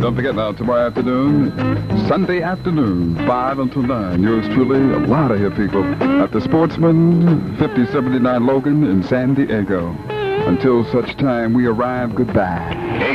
Don't forget now, tomorrow afternoon, Sunday afternoon, 5 until 9. Yours truly, a lot of here people, at the Sportsman, 5079 Logan in San Diego. Until such time we arrive, goodbye.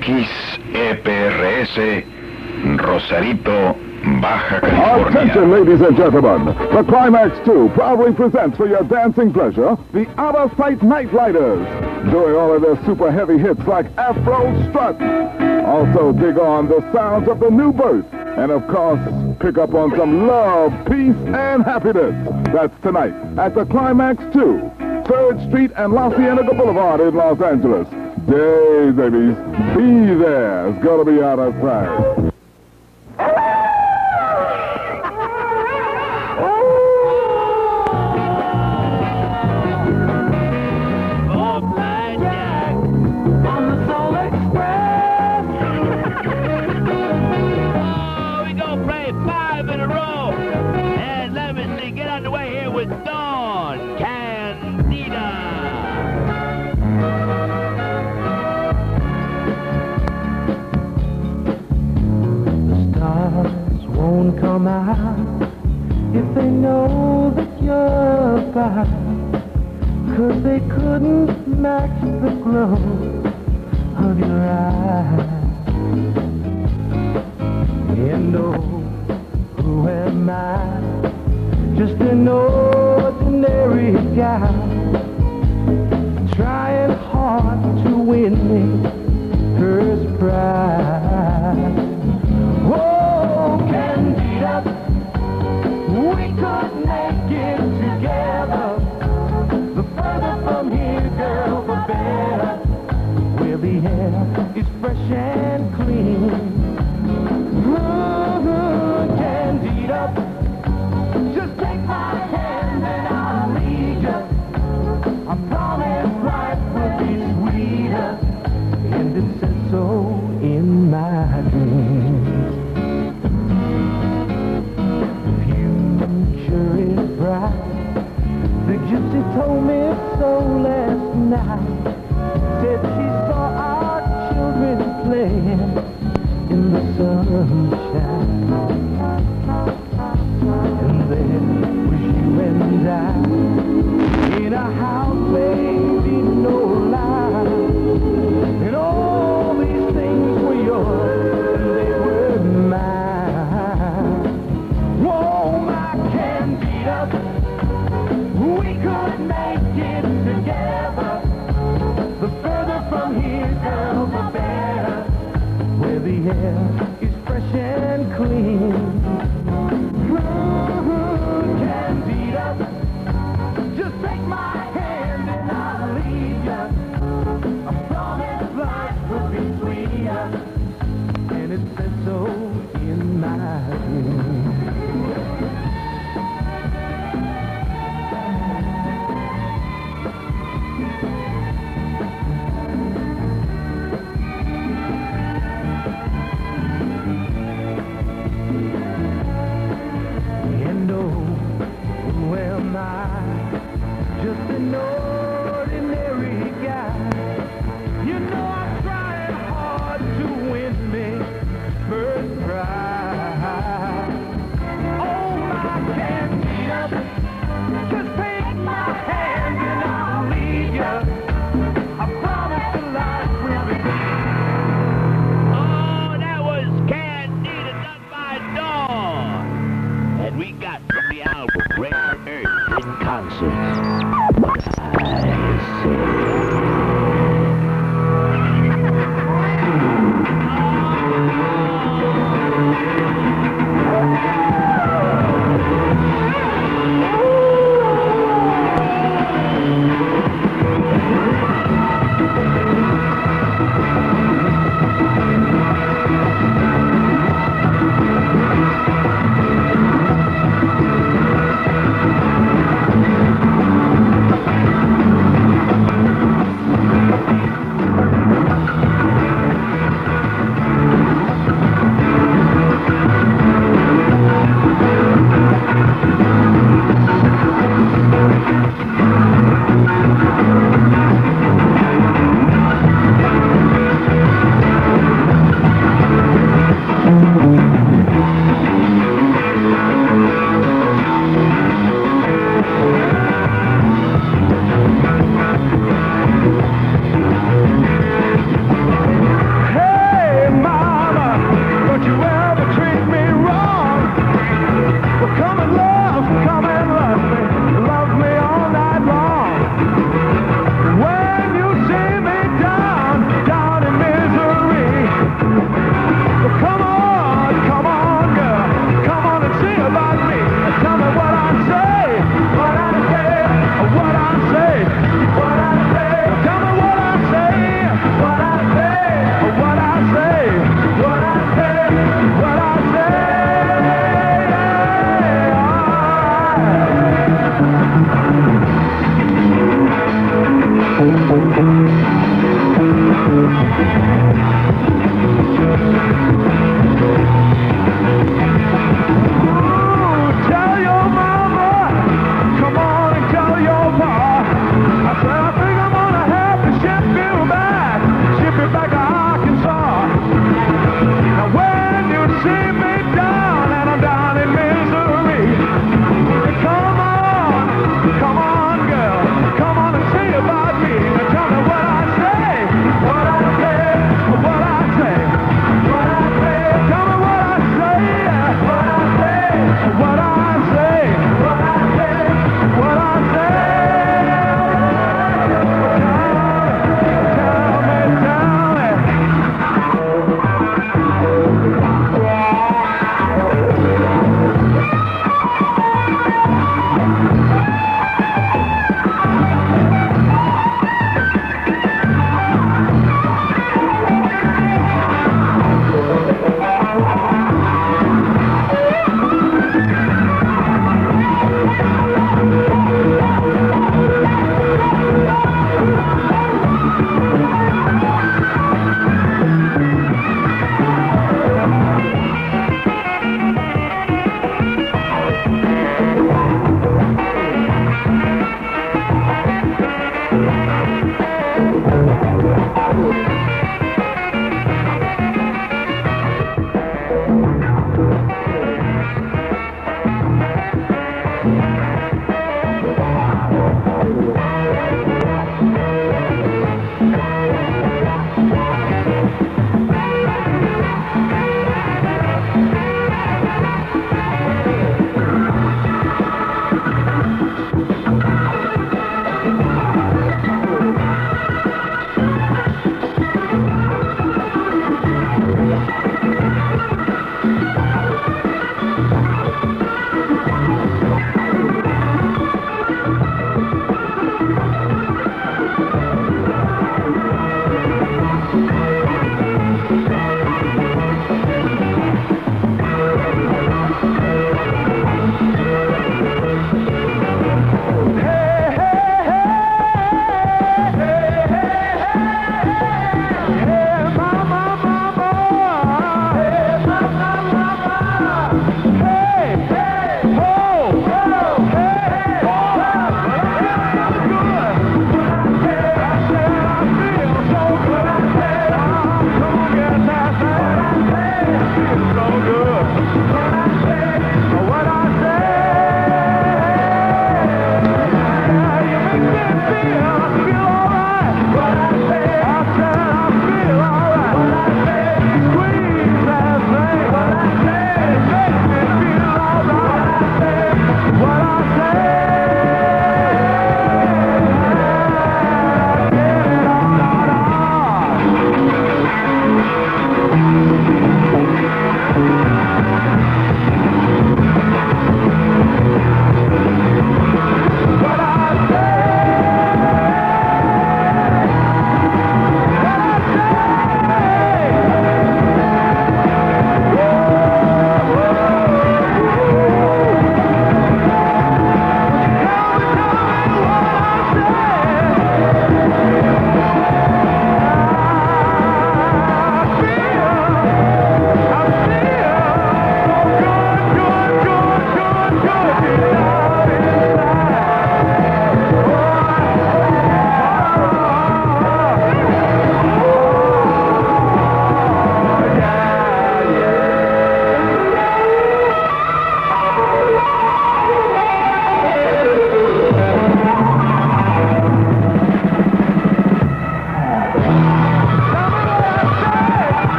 XEPRS, Rosarito, Baja California. Attention, ladies and gentlemen. The Climax 2 proudly presents for your dancing pleasure the Out of Sight Nightlighters. Doing all of their super heavy hits like Afro Strut. Also dig on the sounds of the new birth. And of course, pick up on some love, peace, and happiness. That's tonight at the Climax 2, 3rd Street and La Cienega Boulevard in Los Angeles. Yay, babies. Be there. It's gonna be out of sight. Come out if they know that you're by, 'cause they couldn't match the glow of your eyes. And oh, who am I? Just an ordinary guy, trying hard to win me her prize. Oh, Candida, we could make it together. The further from here, girl, the better. Where the air is fresh and clean. Candida, just take my hand and I'll lead you. I promise life will be sweeter, and it says so in my dreams. The gypsy told me so last night. Said she saw our children playing in the sunshine. And there was you and I in a house, baby, no lie. And all these things were yours and they were mine. Whoa, my Candida, we could make it together. The further from here, girl, the better. Where the air is fresh and clean. Candida, just take my hand and I'll lead you. I promise life will be sweeter, and it says so in my dreams. Tell your mama, come on and tell your pa. I said I think I'm gonna have to ship you back to Arkansas. Now when you see me down and I'm down in misery, come on girl, come on and say about me. Now tell me what I say, what I say, what I say, what I say. Tell me what I say, what I say, what I say, what I say, what I say.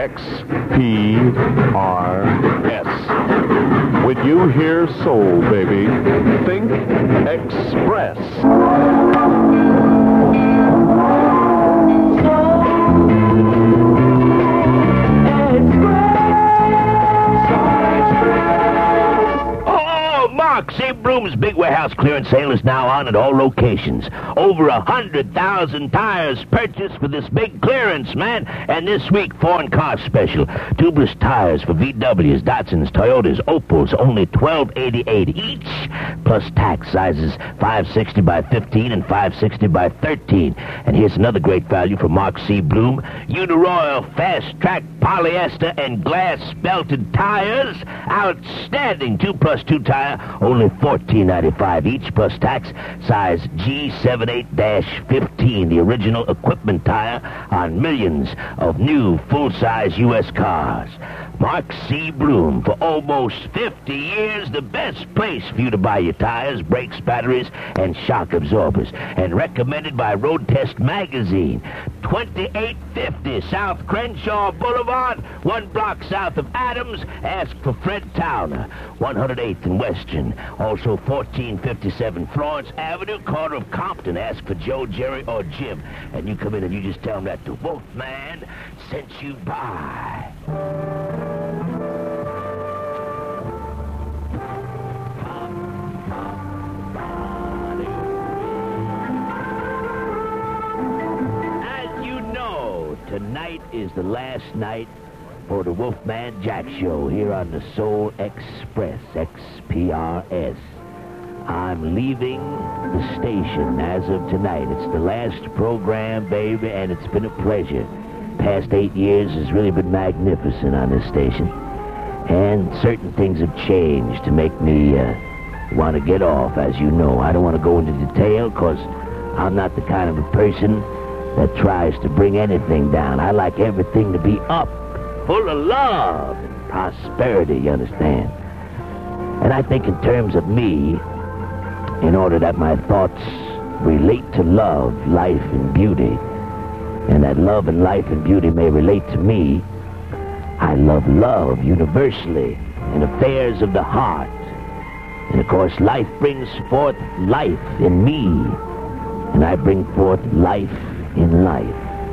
XPRS. When you hear soul, baby, think Express. Moxie Broom's big warehouse clearance sale is now on at all locations. Over 100,000 tires purchased for this big clearance, man. And this week, foreign car special. Tubeless tires for VWs, Datsuns, Toyotas, Opals, only $12.88 each. Plus tax, sizes 560 by 15 and 560 by 13. And here's another great value for Moxie Broom. Uniroyal Fast Track polyester and glass belted tires. Outstanding 2+2 tire. Only $14.95 each plus tax, size G78-15, the original equipment tire on millions of new full-size U.S. cars. Mark C. Broom, for almost 50 years, the best place for you to buy your tires, brakes, batteries, and shock absorbers. And recommended by Road Test Magazine. 2850 South Crenshaw Boulevard, 1 block south of Adams. Ask for Fred Towner. 108th and Western. Also 1457 Florence Avenue, corner of Compton. Ask for Joe, Jerry, or Jim. And you come in and you just tell them that the Wolfman sent you by. Tonight is the last night for the Wolfman Jack Show here on the Soul Express, XPRS. I'm leaving the station as of tonight. It's the last program, baby, and it's been a pleasure. Past 8 years has really been magnificent on this station. And certain things have changed to make me want to get off, as you know. I don't want to go into detail because I'm not the kind of a person that tries to bring anything down. I like everything to be up, full of love and prosperity, you understand? And I think in terms of me, in order that my thoughts relate to love, life, and beauty, and that love and life and beauty may relate to me, I love love universally in affairs of the heart. And of course, life brings forth life in me, and I bring forth life in life.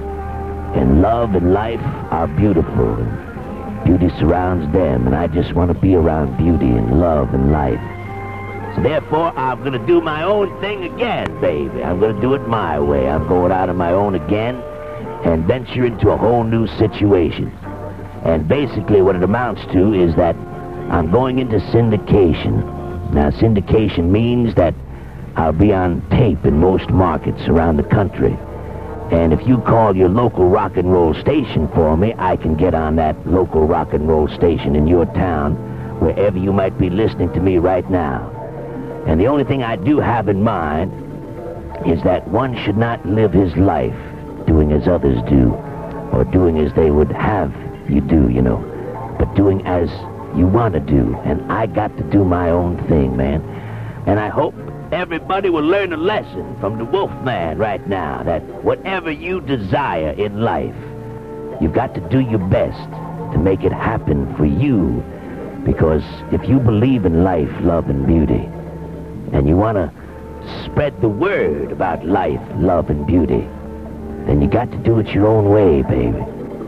And love and life are beautiful, and beauty surrounds them, and I just want to be around beauty and love and life. So therefore, I'm going to do my own thing again, baby. I'm going to do it my way. I'm going out on my own again and venture into a whole new situation. And basically what it amounts to is that I'm going into syndication. Now, syndication means that I'll be on tape in most markets around the country. And if you call your local rock and roll station for me, I can get on that local rock and roll station in your town, wherever you might be listening to me right now. And the only thing I do have in mind is that one should not live his life doing as others do, or doing as they would have you do, you know, but doing as you want to do. And I got to do my own thing, man. And I hope everybody will learn a lesson from the Wolfman right now, that whatever you desire in life, you've got to do your best to make it happen for you. Because if you believe in life, love, and beauty, and you want to spread the word about life, love, and beauty, then you got to do it your own way, baby.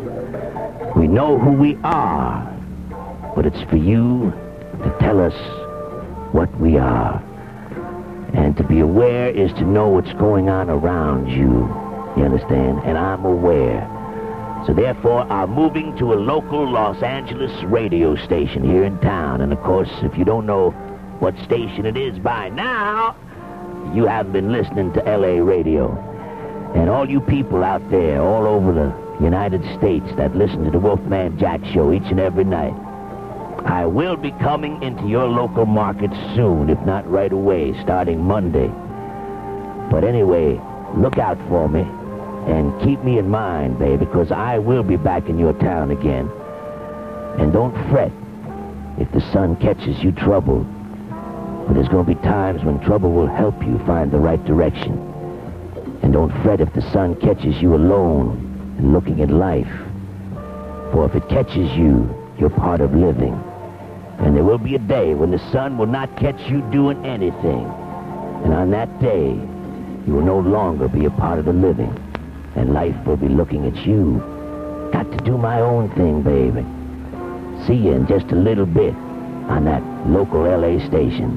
We know who we are, but it's for you to tell us what we are. And to be aware is to know what's going on around you. You understand? And I'm aware. So therefore, I'm moving to a local Los Angeles radio station here in town. And of course, if you don't know what station it is by now, you haven't been listening to LA radio. And all you people out there all over the United States that listen to the Wolfman Jack Show each and every night, I will be coming into your local market soon, if not right away, starting Monday. But anyway, look out for me and keep me in mind, babe, because I will be back in your town again. And don't fret if the sun catches you troubled. But there's going to be times when trouble will help you find the right direction. And don't fret if the sun catches you alone and looking at life. For if it catches you, you're part of living. And there will be a day when the sun will not catch you doing anything. And on that day, you will no longer be a part of the living. And life will be looking at you. Got to do my own thing, baby. See you in just a little bit on that local LA station.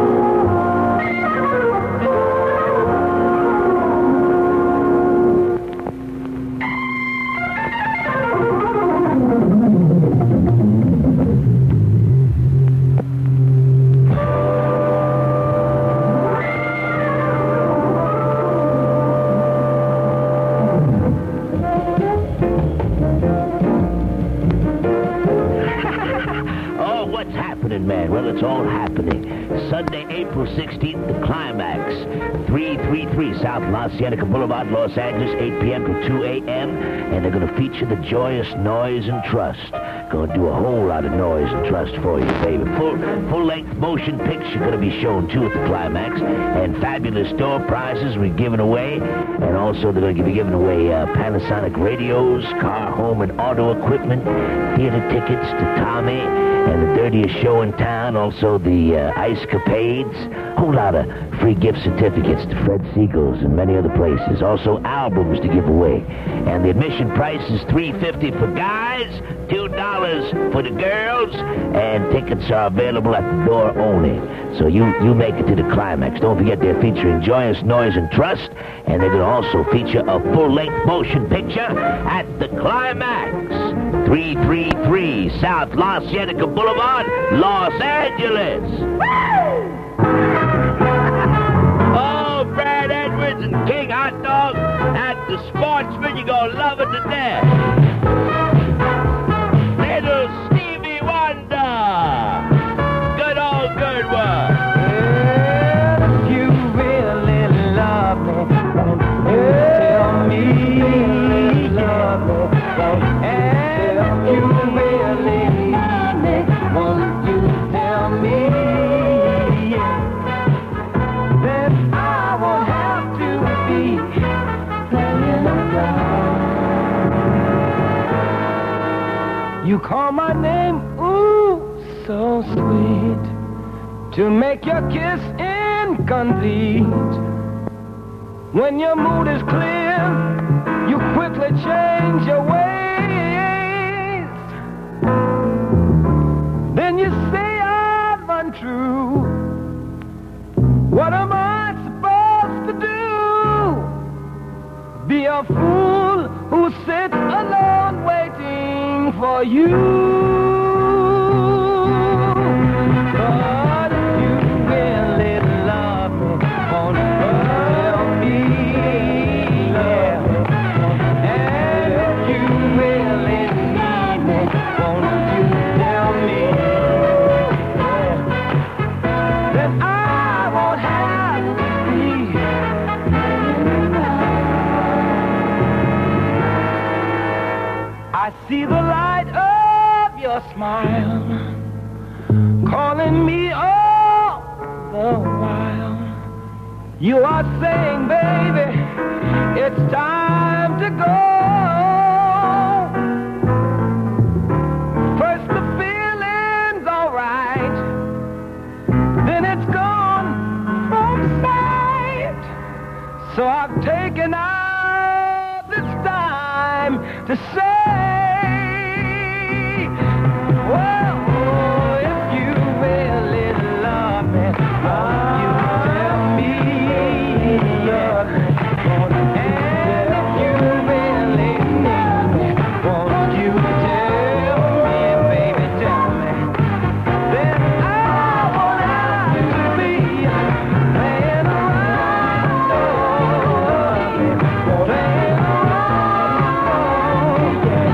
Man, well, it's all happening. Sunday, April 16th, the Climax, 333 South La Cienega Boulevard, Los Angeles, 8 p.m. to 2 a.m. And they're going to feature the Joyous Noise and Trust. Going to do a whole lot of noise and trust for you, baby. Full-length motion picture going to be shown, too, at the Climax. And fabulous door prizes we're giving away. And also they're going to be giving away Panasonic radios, car, home, and auto equipment, theater tickets to Tommy, and the dirtiest show in town, also the Ice Capades, a whole lot of free gift certificates to Fred Segal's and many other places. Also albums to give away. And the admission price is $3.50 for guys, $2 for the girls, and tickets are available at the door only. So you make it to the Climax. Don't forget they're featuring Joyous Noise and Trust, and they're going to also feature a full-length motion picture at the Climax. 333 South La Cienega Boulevard, Los Angeles. Oh, Brad Edwards and King Hot Dog at the Sportsman. You're going to love it to death. Little Stevie Wonder. Good old good one. Well, if you really love me, won't you tell me you love me? You really need me, won't you tell me? Then I won't have to be playing around. You call my name, ooh, so sweet, to make your kiss incomplete. When your mood is clear, you quickly change your ways. Then you say I've untrue. What am I supposed to do? Be a fool who sits alone waiting for you. But if you really love me, won't you tell me? Yeah. And if you really need me, won't you tell me? Then I won't have to be. I see the light of your smile calling me all the while. You are saying, baby, it's time to go. First the feeling's all right, then it's gone from sight. So I've taken out this time to say, well, if you really love me, won't you tell me you love me? And if you really need me, won't you tell me, baby, tell me? Then I won't have to be playing around, playing around, yeah.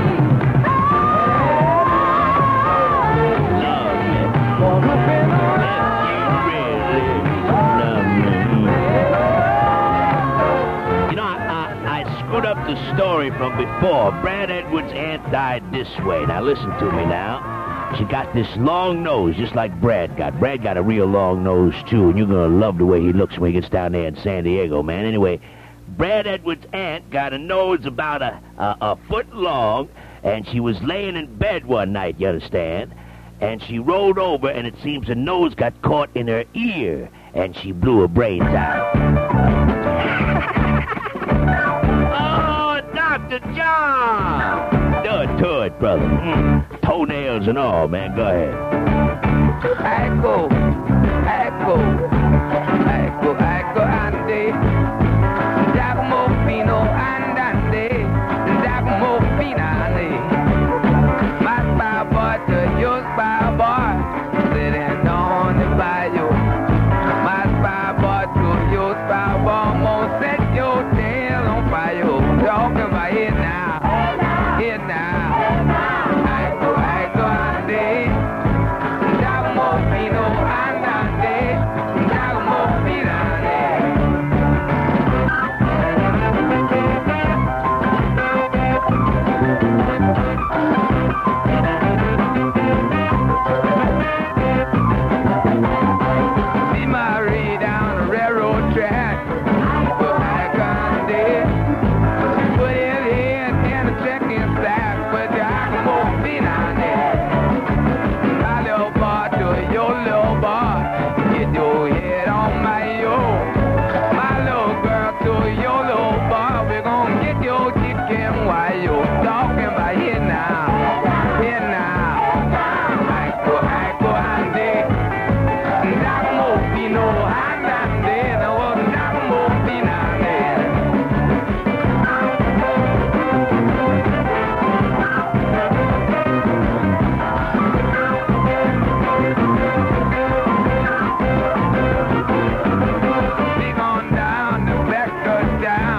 The story from before. Brad Edwards' aunt died this way. Now listen to me now. She got this long nose, just like Brad got. Brad got a real long nose, too, and you're going to love the way he looks when he gets down there in San Diego, man. Anyway, Brad Edwards' aunt got a nose about a foot long, And she was laying in bed one night, you understand? And she rolled over, and it seems her nose got caught in her ear, and she blew her brains out. Oh, Dr. John! Do it, brother. Toenails and all, man. Go ahead. Echo, ande. Giacomo Fino, andande. Giacomo Finale. My spy boy to your spy boy, sitting on the bayou. My spy boy to your spy boy, won't set your tail on fire. Talking about it now, it now. Echo, ande. Giacomo Fino, andande. Giacomo Finale. See Marie down the railroad track. Put back on there. Put his head in a checking sack. Put Giacomo Finale. My little boy to your little boy. Get your head on my yo. My little girl to your little boy. We're gonna get your chicken while you're talking about here now. Here now. Echo, ande. Giacomo Fino, andande. No, Giacomo Finale. We gone down the back down.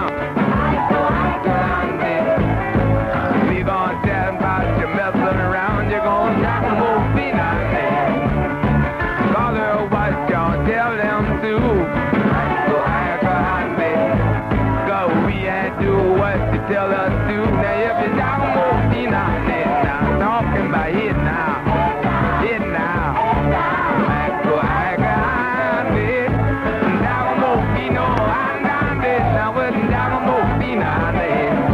We gonna tell about you messing around. You're gonna Giacomo Finale. Call her what y'all tell them to. Go, we ain't do what you tell us to. Now if you Giacomo Finale, now talking about it now. It now. Giacomo Fino, andande. Now with Giacomo Finale.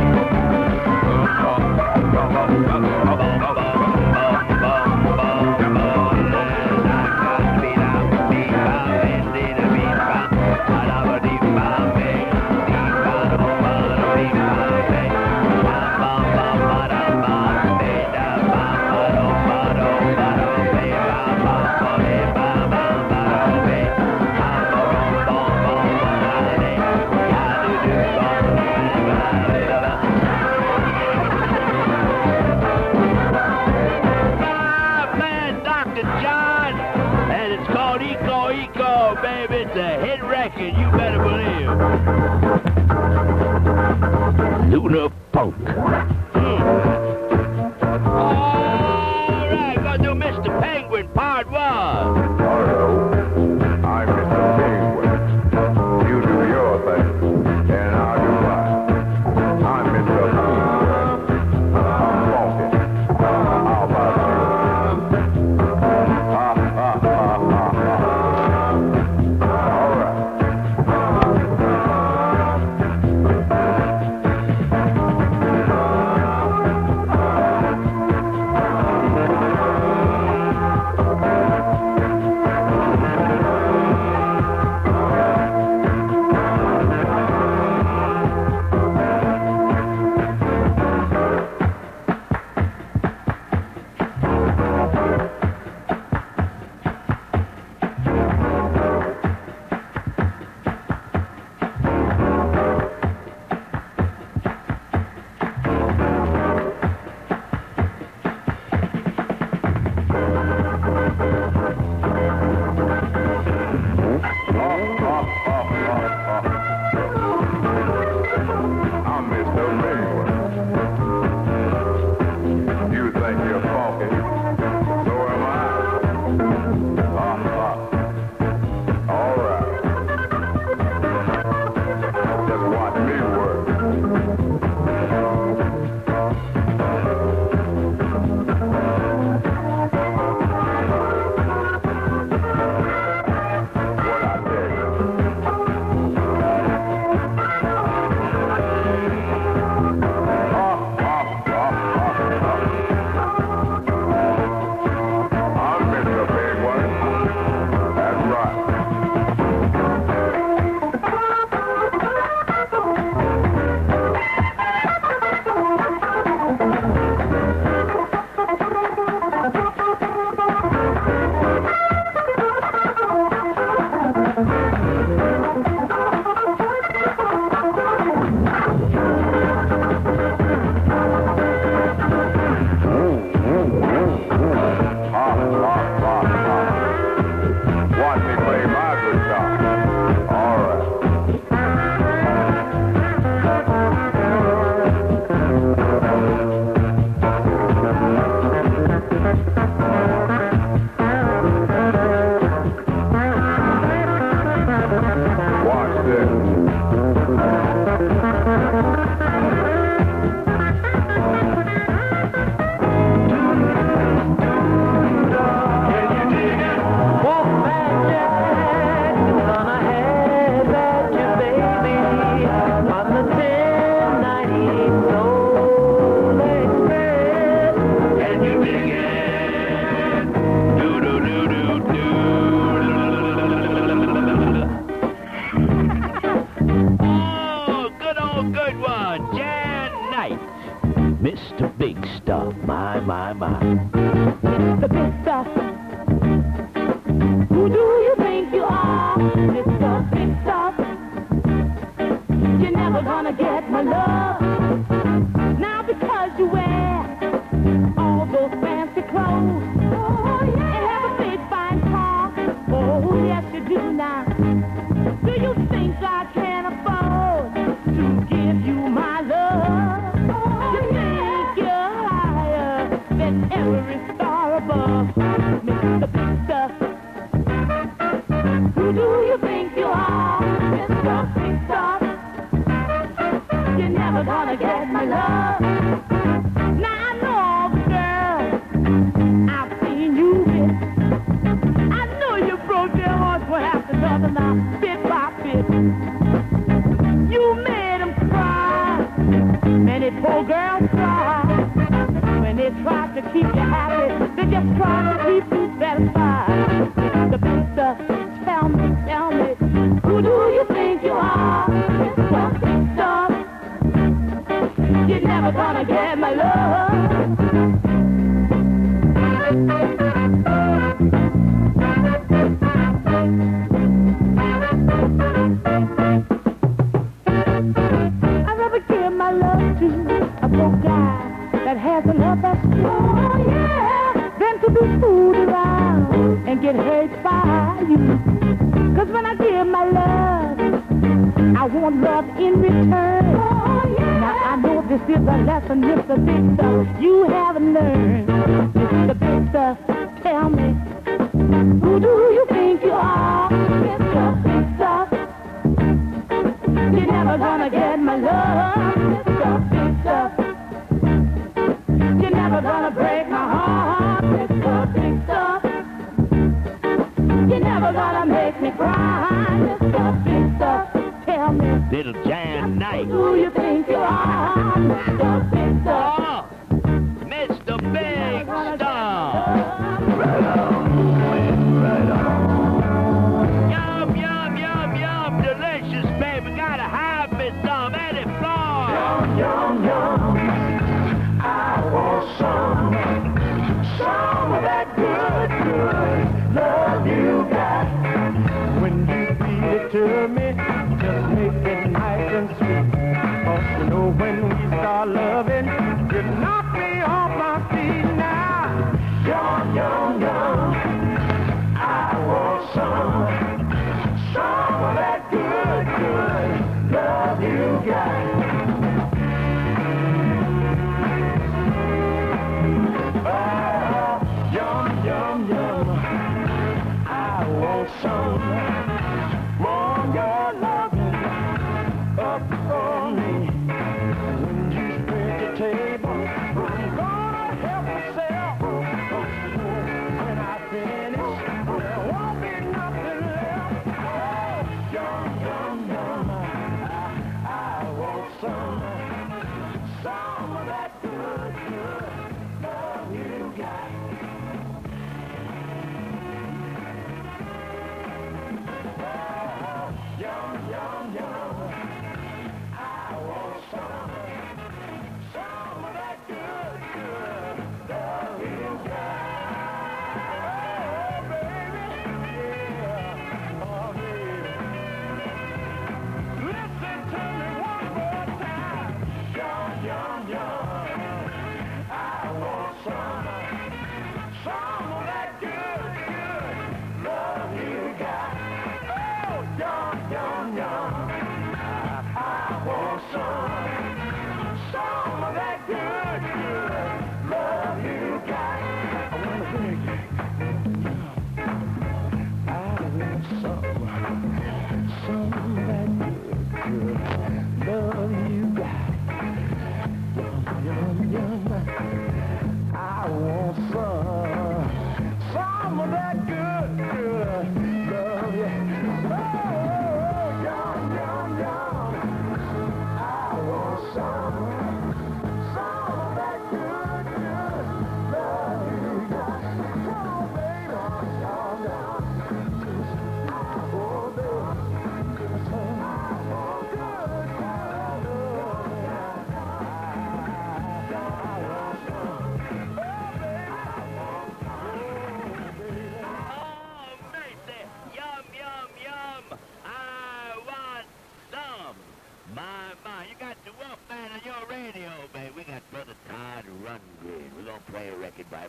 Man, Dr. John, and it's called Eco Eco, baby. It's a hit record, you better believe. Lunar Funk. All right, gonna do Mr. Penguin, part 1. Hello, I'm Mr. Penguin. You do your thing, and I'll do mine. I'm Mr. Penguin. I'm funky. How about you? Ha, ha, ha, ha, ha. All right. I'm Mr. Penguin. You think you're funky? So am I. Ha, ha. All right. Just watch me work. What I tell you. Ha, ha, ha, ha, ha. love. Now because you wear all those fancy clothes, and have a big fine car, oh yes you do now. Do you think I can afford to give you my love? You think you're higher than every star above, Mr. Big Stuff? Who do you think you are, Mr. Big Stuff? You're never gonna get my love. Now I know all the girls I've seen you with. I know you broke their hearts one after another now, bit by bit. You made them cry. Many poor girls cry. When they try to keep you happy, they just try to keep you satisfied. The Big Stuff, tell me, who do you think you are, Mr. Big Stuff? You're never gonna get my love. I'd rather give my love to a poor guy that has a love that's strong, than to be fooled around and get hurt by you. Cause when I give my love, I want love in return. Now I know this is a lesson, Mr. Big Stuff, you haven't learned. Mr. Big Stuff, tell me, who do you think you are, Mr. Big Stuff? You're never gonna get my love, Mr. Big Stuff. You're never gonna break my heart, Mr. Big Stuff. You're never gonna make me cry, Mr. Big Stuff. Tell me, Little Jan Knight. who do you think you are, Mr. Big Stuff? Oh, Mr. Big Stuff. Yum, yum, yum, yum, delicious, baby. Gotta have me some, Eddie Floyd. Yum, yum, I want some of that good, good love you got. When you feed it to me, just make it nice and sweet. 'Cause you know when we start loving, you knock me off my feet now. Yum, yum, yum, I want some of that good, good love you got. Yum, yum, yum, I want some more your loving up for me. When you spread the table, I'm gonna help myself. When I finish, there won't be nothing left. Yum, yum, yum, I want some of that good, good love you got. Yum, yum, yum, I want some of that good, good love you got. Baby, yeah, oh baby. Listen to me one more time. Yum, yum, yum, I want some of that good, good love you got. Yum, yum, yum, I want some of that good, good love you got. I wanna bring you. I want some of that good, good love you got. Yum, yum, yum, I want some of that good, good love you. Oh, baby.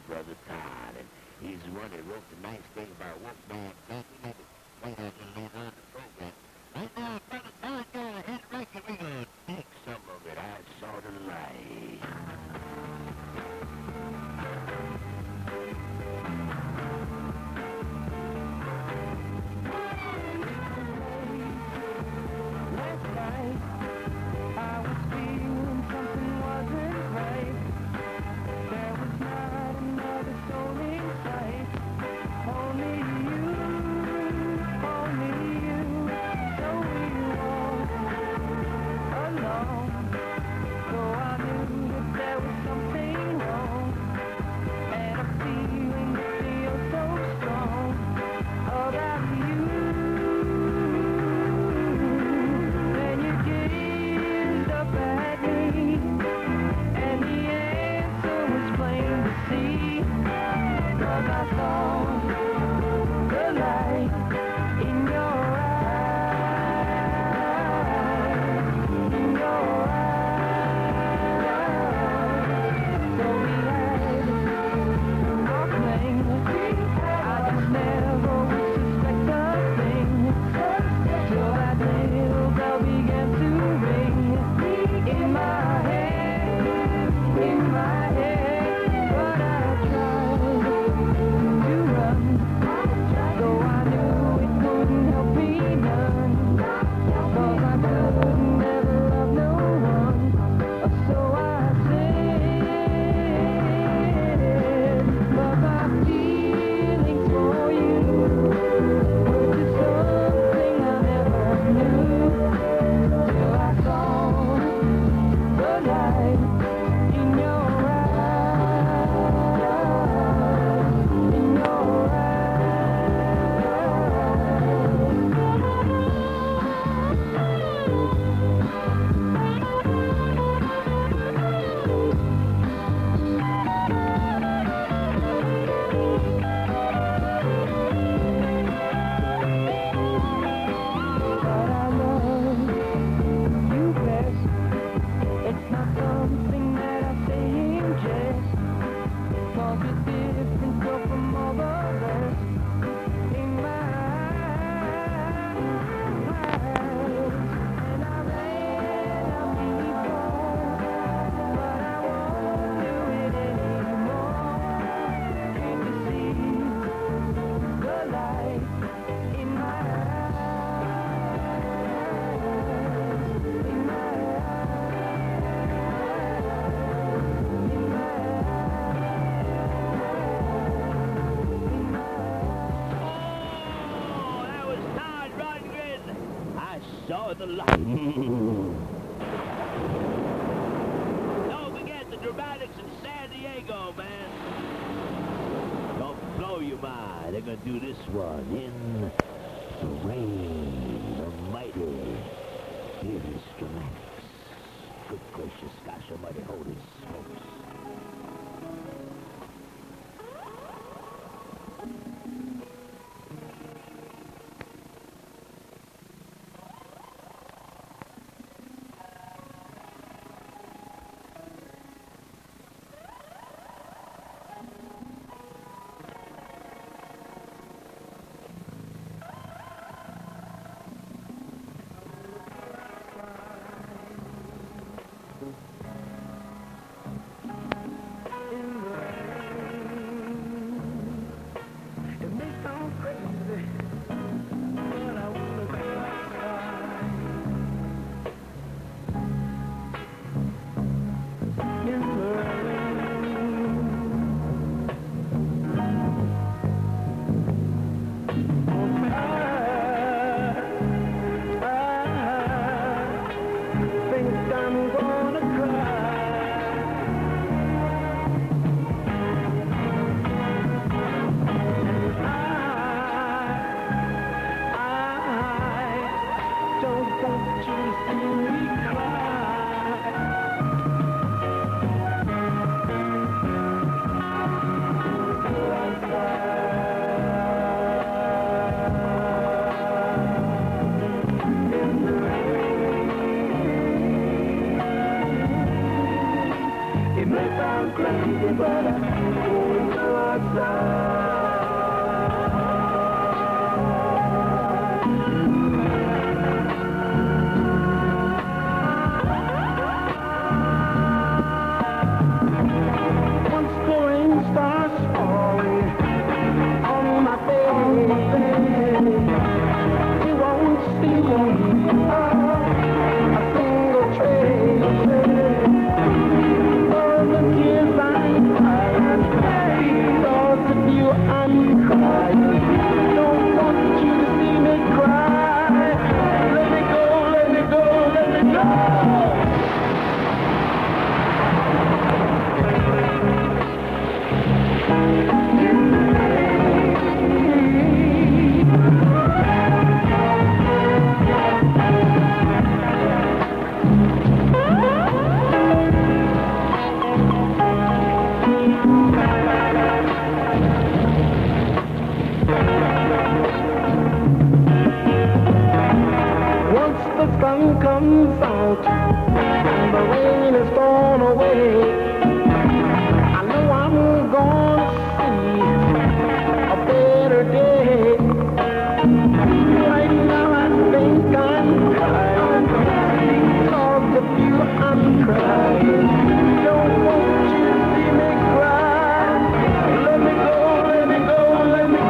brother Todd, and he's the one that wrote the nice thing about Wolfman. Man, we had to wait out here later on the program. Right now, brother Todd got a hit record. We're gonna take some of it. I saw the light. Last night, I was feeling something wasn't right. There was not another soul in sight. Only you, only you. So we walked alone. So I knew that there was something wrong. And a feeling that feels so strong about you. Then you gazed up at me, and the answer was plain to see. 'Cause I saw the light in your eyes, in your eyes. So we had our fling. I just never would suspect a thing till that little bell began to ring in my head, in my head. But I tried to run, though I knew it wouldn't help me none. 'Cause I could never love no one, so I said, but my feelings for you were just something I never knew till I saw the light in your eyes, in your But I love you best. It's not something that I say in jest. 'Cause you're different so from all the rest. In my eyes, and I ran out before, but I won't do it anymore. Can't you see the light in my eyes, in my Oh, that was Todd Rundgren. I saw the light. Don't forget the Dramatics in San Diego, man. Don't blow your mind. They're gonna do this one in the rain, the mighty Fearless Dramatics. Good gracious, gosh almighty, holy smokes. comes out, the rain is gone away. I know I'm gonna see a better day. Right now I think I'm crying, because of you I'm crying. Don't want you to see me cry. Let me go, let me go, let me go.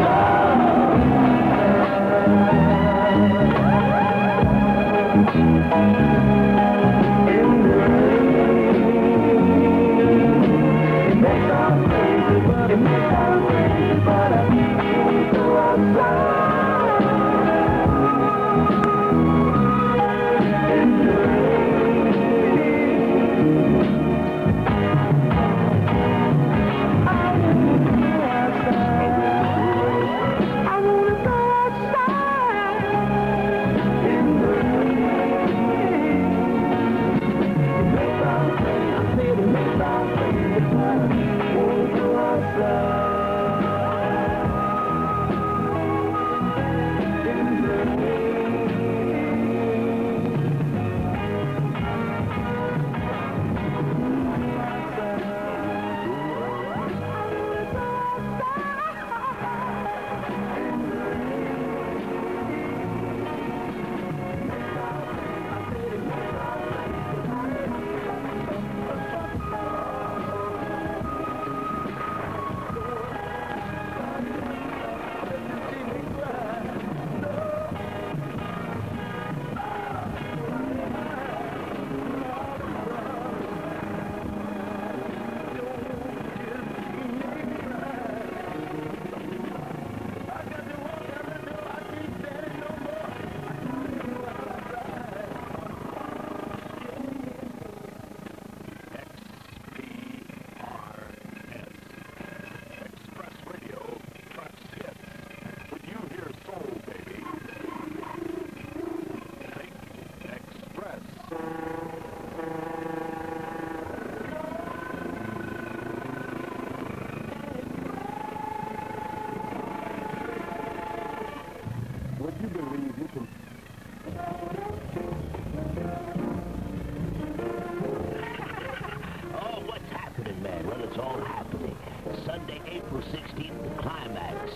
Oh, what's happening, man? Well, it's all happening. Sunday, April 16th, the climax.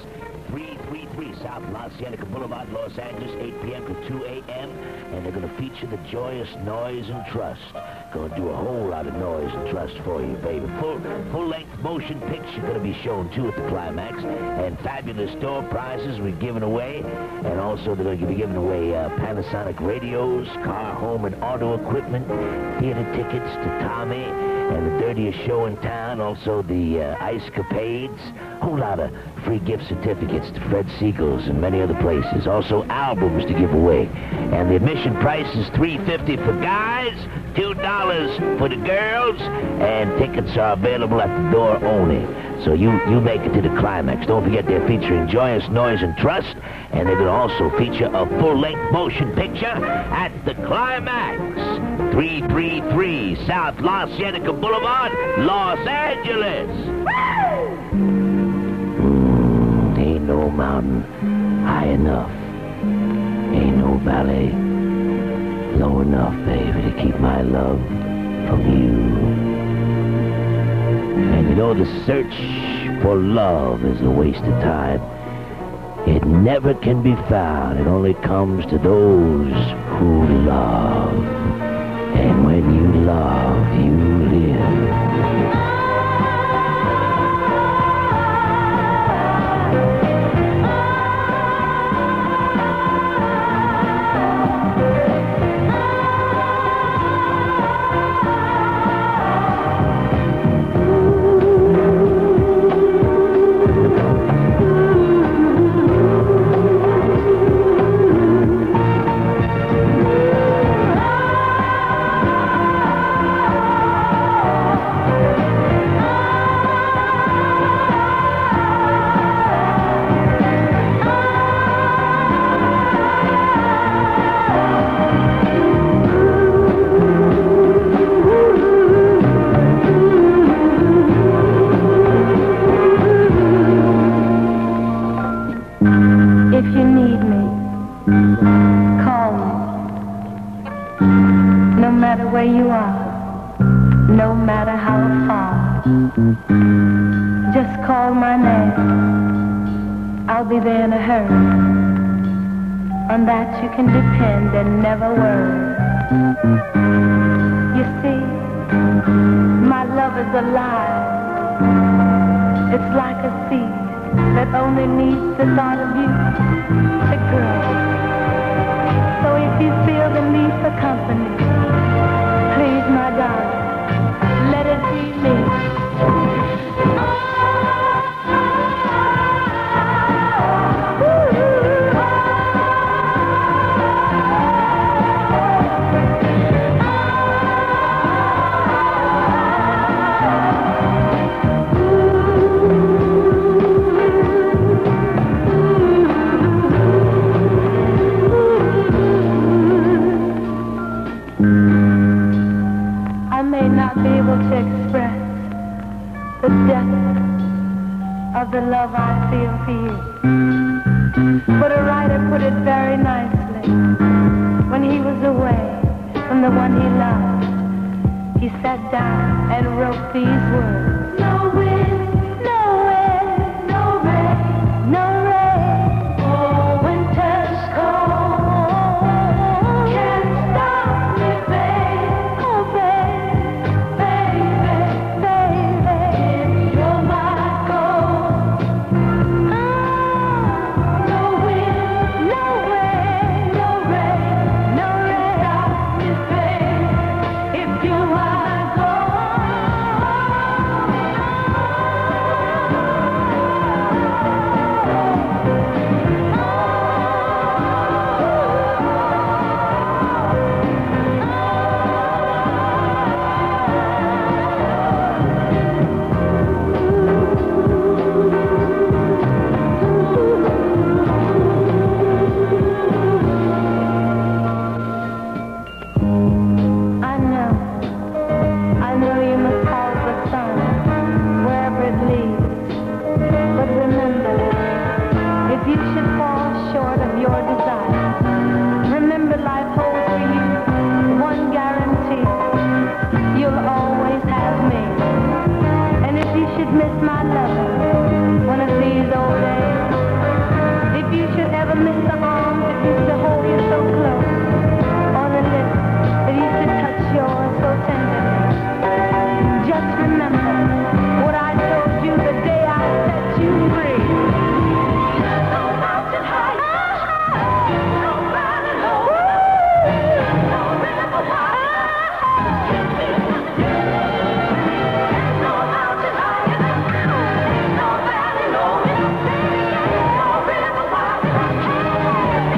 333 South La Cienega Boulevard, Los Angeles, 8 p.m. to 2 a.m. And they're going to feature the Joyous Noise and Trust. Going to do a whole lot of noise and trust for you, baby. Full-length motion picture going to be shown, too, at the climax. And fabulous door prizes we're giving away. And also, they're going to be giving away Panasonic radios, car, home, and auto equipment, theater tickets to Tommy, and the dirtiest show in town, also the Ice Capades, whole lot of free gift certificates to Fred Siegel's and many other places. Also albums to give away. And the admission price is $3.50 for guys, $2 for the girls, and tickets are available at the door only. So you make it to the climax. Don't forget they're featuring Joyous Noise and Trust, and they're going to also feature a full-length motion picture at the climax. 333 South La Cienega Boulevard, Los Angeles. Ain't no mountain high enough. Ain't no valley low enough, baby, to keep my love from you. And you know the search for love is a waste of time. It never can be found. It only comes to those who love. And when you love, you live. If you need me, call me. No matter where you are, no matter how far, just call my name. I'll be there in a hurry. On that you can depend and never worry. You see, my love is alive. It's like a seed that only needs the thought of you to grow. So if you feel the need for company, please, my darling, let it be me. I may not be able to express the depth of the love I feel for you, but a writer put it very nicely. When he was away from the one he loved, he sat down and wrote these words. No wind, no wind, no rain, no rain. Oh, winter's cold can't stop me, babe. Oh, babe, baby, baby, you're my goal. No wind, no rain, no rain, no rain. Stop me, babe, if you're my goal. I know you must call the sun wherever it leads. But remember, if you should fall short of your desire, remember life holds for you one guarantee. You'll always have me. And if you should miss my love one of these old days, if you should ever miss the arms that used to hold you so close, or the lips that used to touch yours so tenderly, just remember what I told you the day I set you free. No mountain high, no valley low, no river wide, no mountain high, no valley low, no river wide.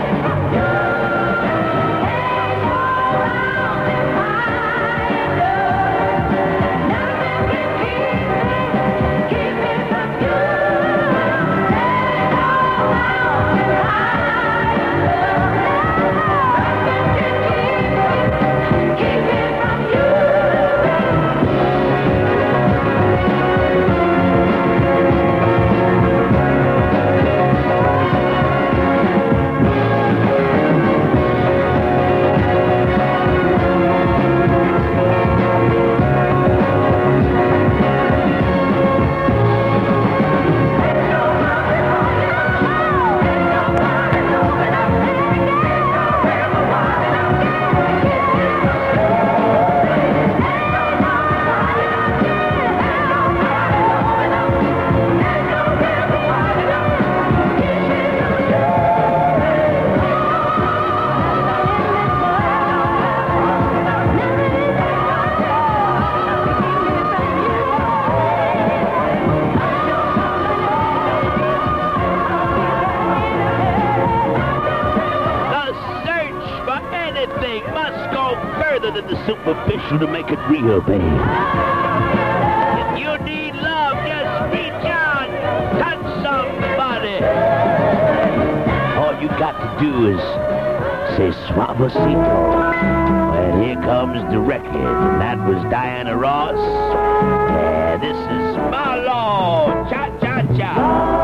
Than the superficial to make it real, babe. If you need love, just reach out, touch somebody. All you got to do is say suavecito. And here comes the record. And that was Diana Ross. Yeah, this is Marlo. Cha-cha-cha.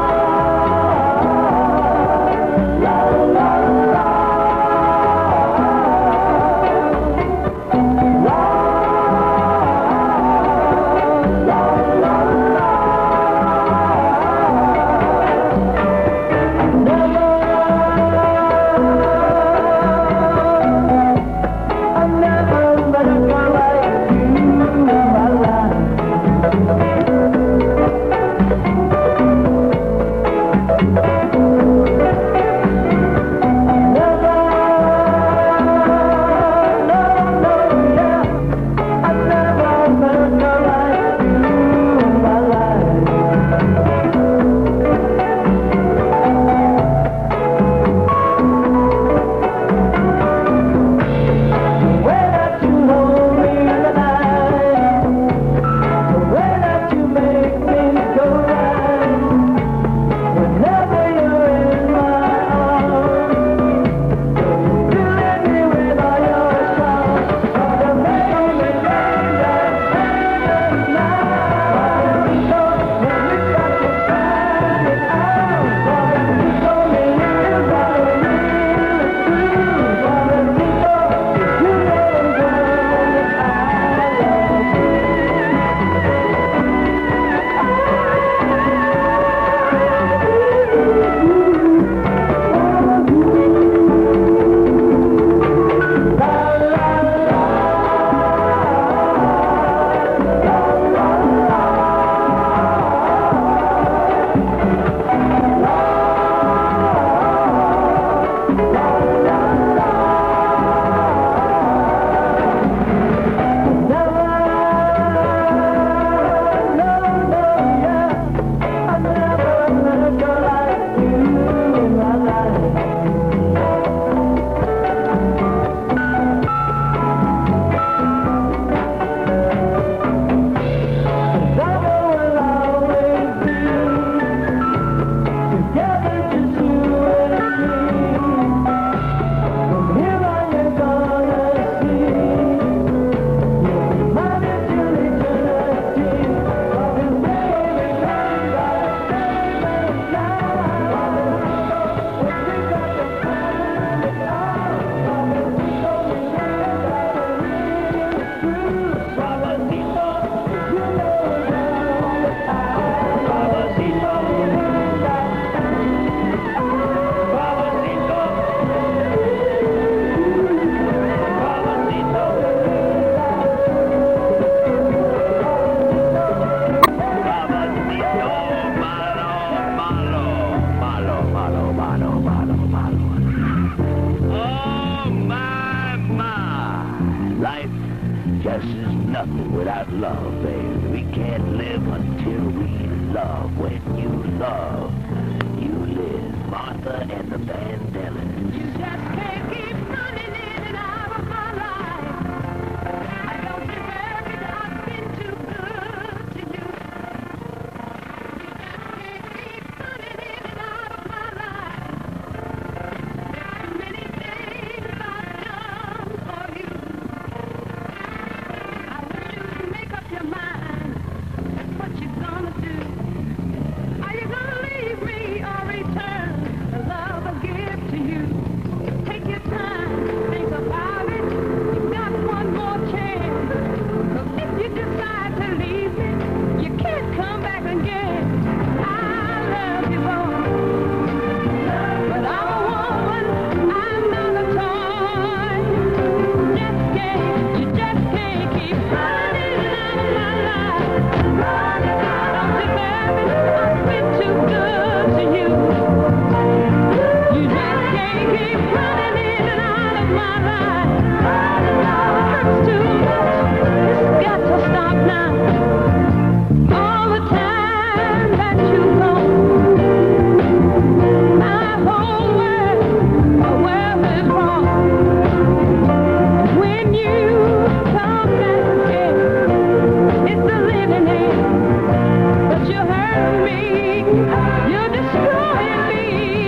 nothing without love, baby. We can't live until we love. When you love, you live. Martha and the Vandellas. You just can't keep running in and out of my life. I don't deserve it. I've been too good to you. You just can't keep running in and out of my life. There are many things I've done for you. I wish you'd make up your mind. That's what you're gonna do. Are you gonna leave me or return the love I give to you? Take your time, think about it. You've got one more chance. 'Cause if you decide to leave me, you can't come back again. I love you, boy. But I'm a woman, I'm not a toy. You just can't keep running out of my life. I don't deserve it, I've been too good to you. You just can't keep running in and out of my life. It hurts too much, it's got to stop now. All the time that you're gone, my whole world is wrong. When you come back again, it's the living end. But you hurt me, you're destroying me.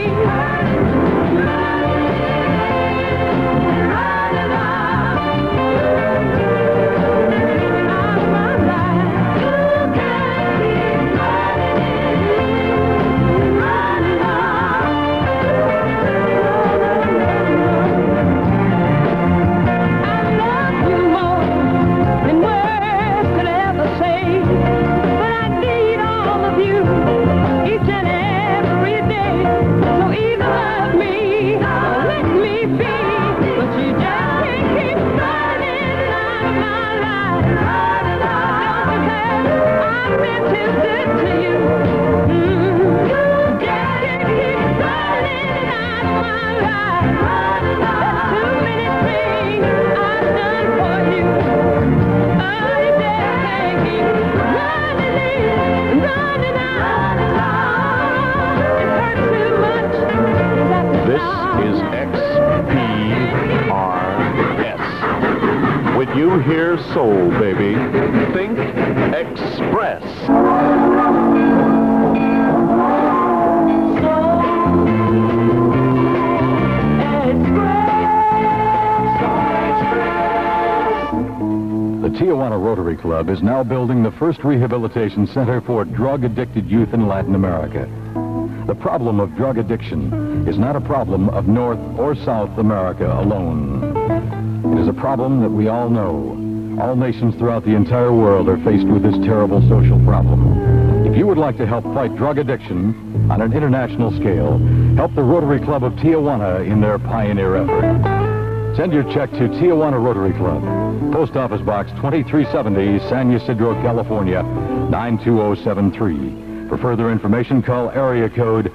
You hear soul, baby. Think Express. The Tijuana Rotary Club is now building the first rehabilitation center for drug-addicted youth in Latin America. The problem of drug addiction is not a problem of North or South America alone. It is a problem that we all know. All nations throughout the entire world are faced with this terrible social problem. If you would like to help fight drug addiction on an international scale, help the Rotary Club of Tijuana in their pioneer effort. Send your check to Tijuana Rotary Club, Post Office Box 2370, San Ysidro, California, 92073. For further information, call area code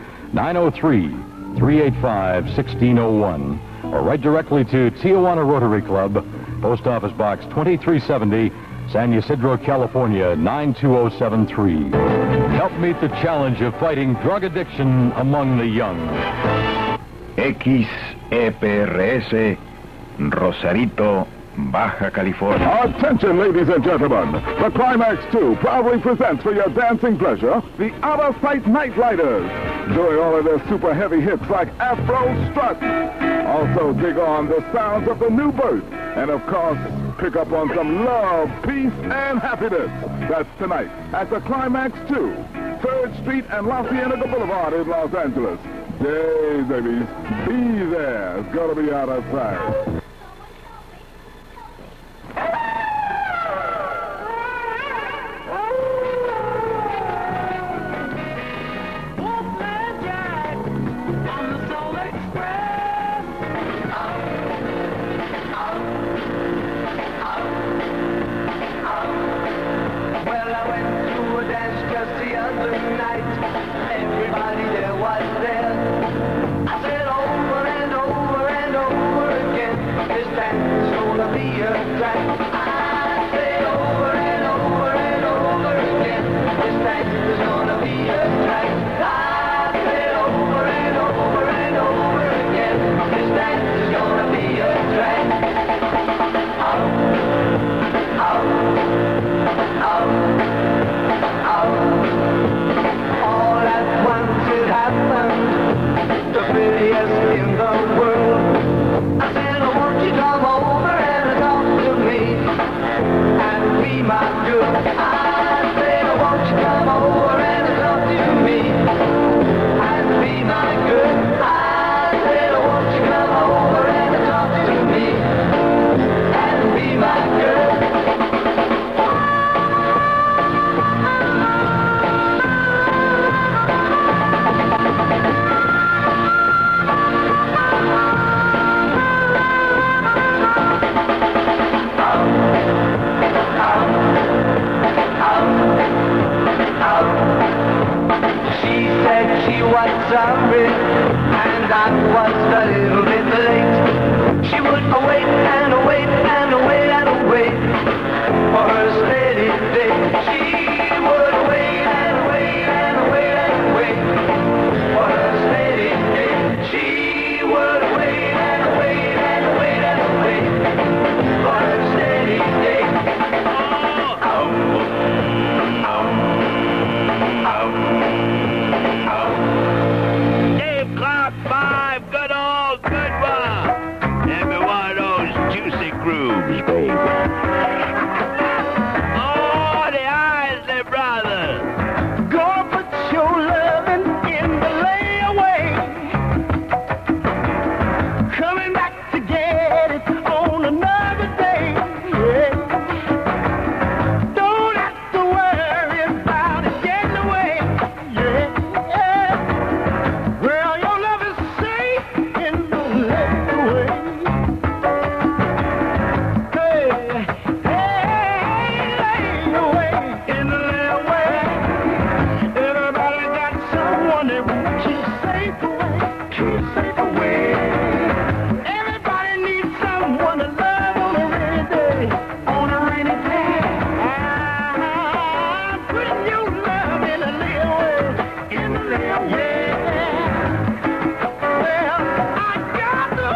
903-385-1601 or write directly to Tijuana Rotary Club, Post Office Box 2370, San Ysidro, California, 92073. Help meet the challenge of fighting drug addiction among the young. XEPRS, Rosarito, Baja California. Attention, ladies and gentlemen. The Climax 2 proudly presents for your dancing pleasure the Out of Sight Nightlighters, doing all of their super heavy hits like Afro Strut. Also dig on the sounds of the new birth, and of course, pick up on some love, peace, and happiness. That's tonight at the Climax 2, 3rd Street and La Cienega Boulevard in Los Angeles. Days, babies. Be there. It's gonna be out of sight. Be a drag. I say over was a little bit late. She would await and await and await and wait for her steady day. She would wait and wait and wait and wait for her steady day. She would wait and wait and wait and wait for her steady day. Dave Clark 5, good old good one. Every one of those juicy grooves, baby. Oh, the Isley Brothers. Gonna put your loving in the layaway. Coming back to get it on another day. Yeah. Don't have to worry about it getting away. Yeah. Well, your love is safe in the layaway. Hey, layaway in the layaway. Everybody got someone they want to keep safe away, keep safe away. Everybody needs someone to love on a rainy day, on a rainy day. I'm putting your love in the layaway, in the layaway. Well, I got to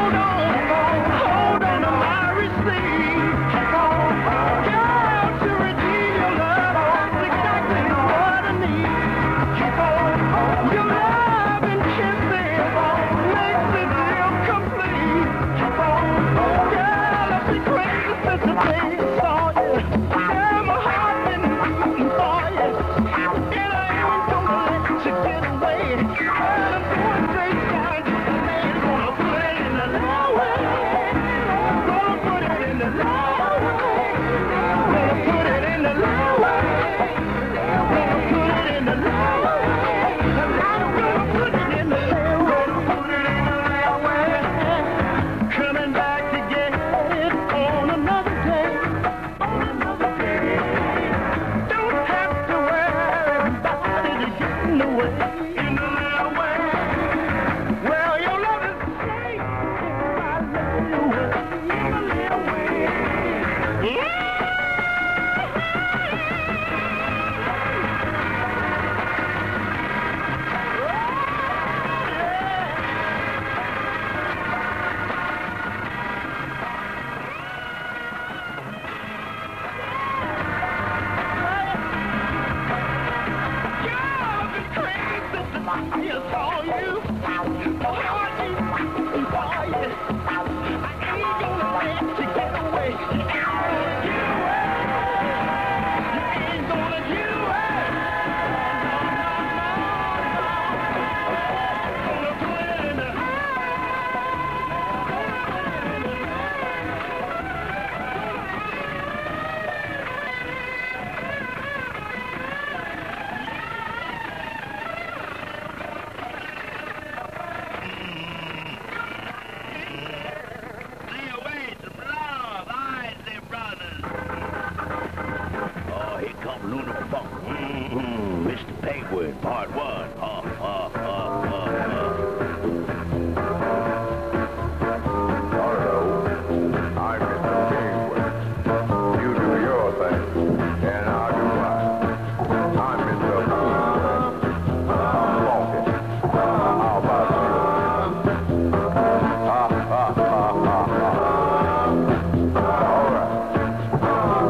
hold on to my receipt. Girl, to redeem your love, that's exactly what I need. Your love and kisses makes it feel complete. Girl, I've been crazy since the day I saw you. Girl, my heart's been beating for you. And I ain't gonna let you get away. Girl, I'm doing great down to the man. Gonna put it in the layaway. Gonna put it in the layaway. Gonna put it in the layaway. Gonna put it in the layaway. I'm gonna put it in the layaway. Put it in the layaway. Coming back to get it on another day. On another day. Don't have to worry about it getting away. In the layaway. Well, your love is safe if I lay away. In the layaway. Yeah. Lay away some love, Isley Brothers. Oh, here comes Lunar Funk. Mr. Penguin, part 1. I'm Mr. Penguin. You do your thing, and I'll do mine. I'm Mr. Penguin. I'm walking. How about you? Ha, ha, ha, ha, ha. All right.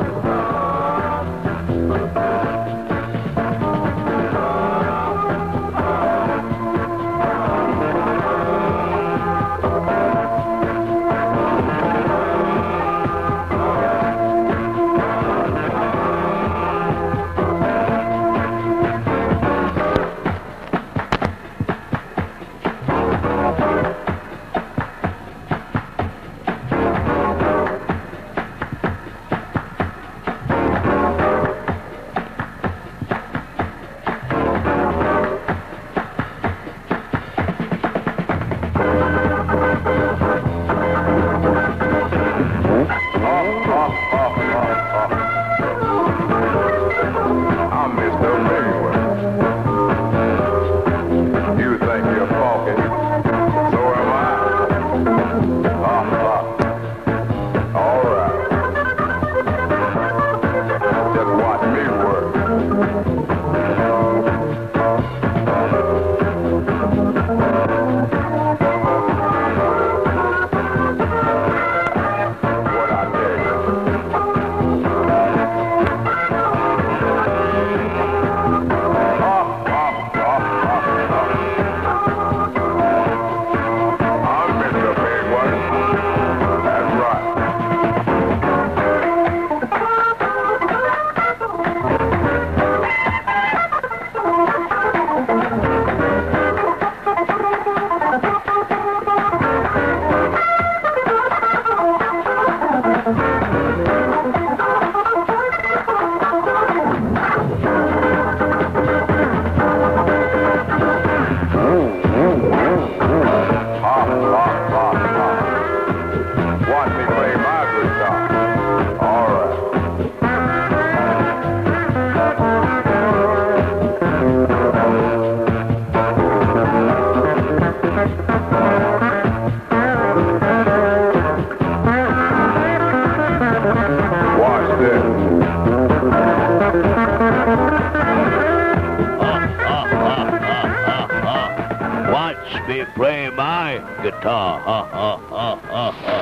guitar. Ha, ha, ha, ha, ha.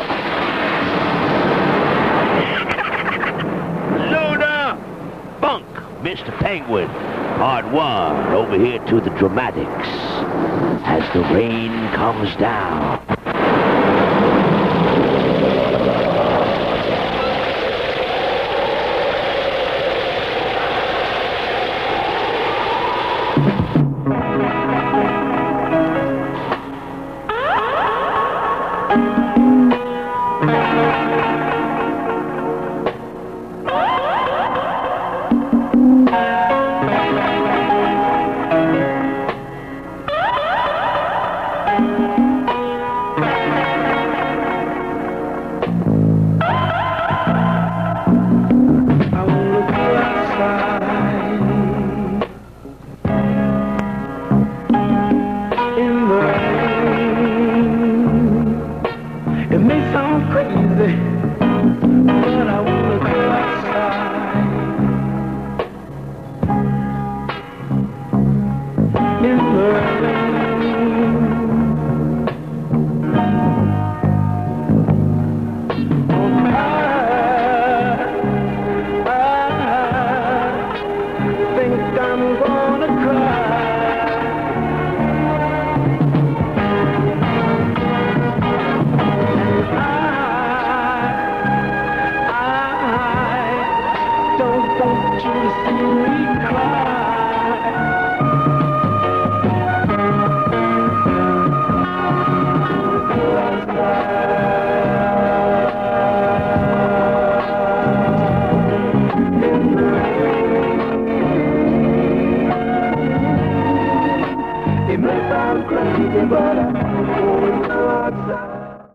Luna! Funk, Mr. Penguin. Part 1, over here to the dramatics. As the rain comes down. It may sound crazy, but I'm going to go outside.